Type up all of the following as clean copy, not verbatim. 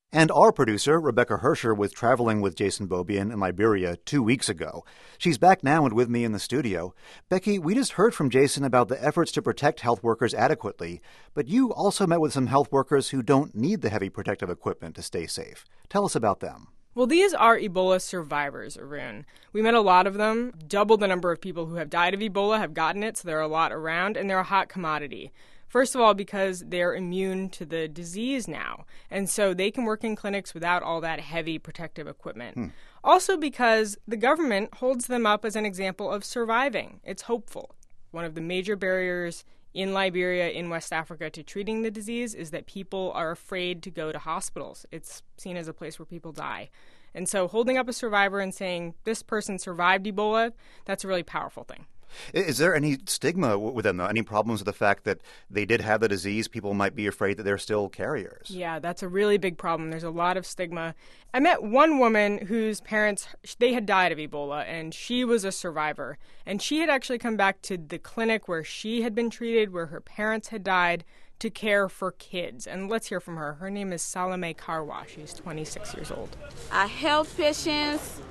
And our producer, Rebecca Hersher, was traveling with Jason Beaubien in Liberia 2 weeks ago. She's back now and with me in the studio. Becky, we just heard from Jason about the efforts to protect health workers adequately, but you also met with some health workers who don't need the heavy protective equipment to stay safe. Tell us about them. Well, these are Ebola survivors, Arun. We met a lot of them. Double the number of people who have died of Ebola have gotten it, so there are a lot around, and they're a hot commodity. First of all, because they're immune to the disease now, and so they can work in clinics without all that heavy protective equipment. Also because the government holds them up as an example of surviving. It's hopeful. One of the major barriers in Liberia, in West Africa, to treating the disease is that people are afraid to go to hospitals. It's seen as a place where people die. And so holding up a survivor and saying, this person survived Ebola, that's a really powerful thing. Is there any stigma with them, though? Any problems with the fact that they did have the disease? People might be afraid that they're still carriers. Yeah, that's a really big problem. There's a lot of stigma. I met one woman whose parents, they had died of Ebola, and she was a survivor. And she had actually come back to the clinic where she had been treated, where her parents had died, to care for kids. And let's hear from her. Her name is Salome Karwa. She's 26 years old. I help patients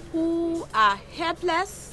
who are helpless.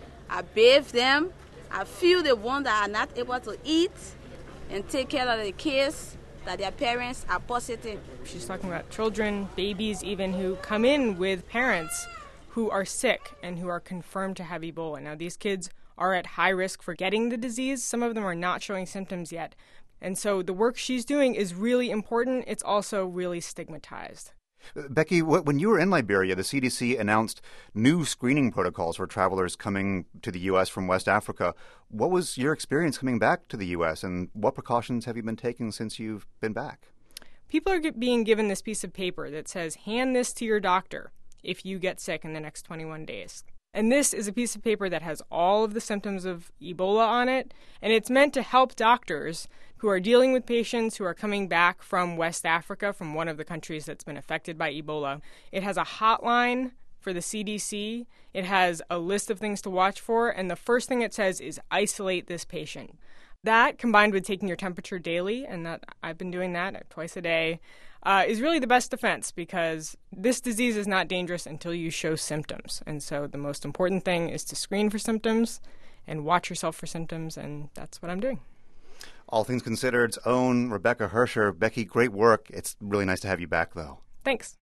I bathe them. I feed the ones that are not able to eat and take care of the kids that their parents are positive. She's talking about children, babies even, who come in with parents who are sick and who are confirmed to have Ebola. Now, these kids are at high risk for getting the disease. Some of them are not showing symptoms yet. And so the work she's doing is really important. It's also really stigmatized. Becky, when you were in Liberia, the CDC announced new screening protocols for travelers coming to the U.S. from West Africa. What was your experience coming back to the U.S., and what precautions have you been taking since you've been back? People are being given this piece of paper that says, hand this to your doctor if you get sick in the next 21 days. And this is a piece of paper that has all of the symptoms of Ebola on it, and it's meant to help doctors who are dealing with patients who are coming back from West Africa, from one of the countries that's been affected by Ebola. It has a hotline for the CDC. It has a list of things to watch for, and the first thing it says is isolate this patient. That, combined with taking your temperature daily, and that I've been doing that twice a day, is really the best defense, because this disease is not dangerous until you show symptoms. And so the most important thing is to screen for symptoms and watch yourself for symptoms, and that's what I'm doing. All Things Considered's own Rebecca Hersher. Becky, great work. It's really nice to have you back, though. Thanks.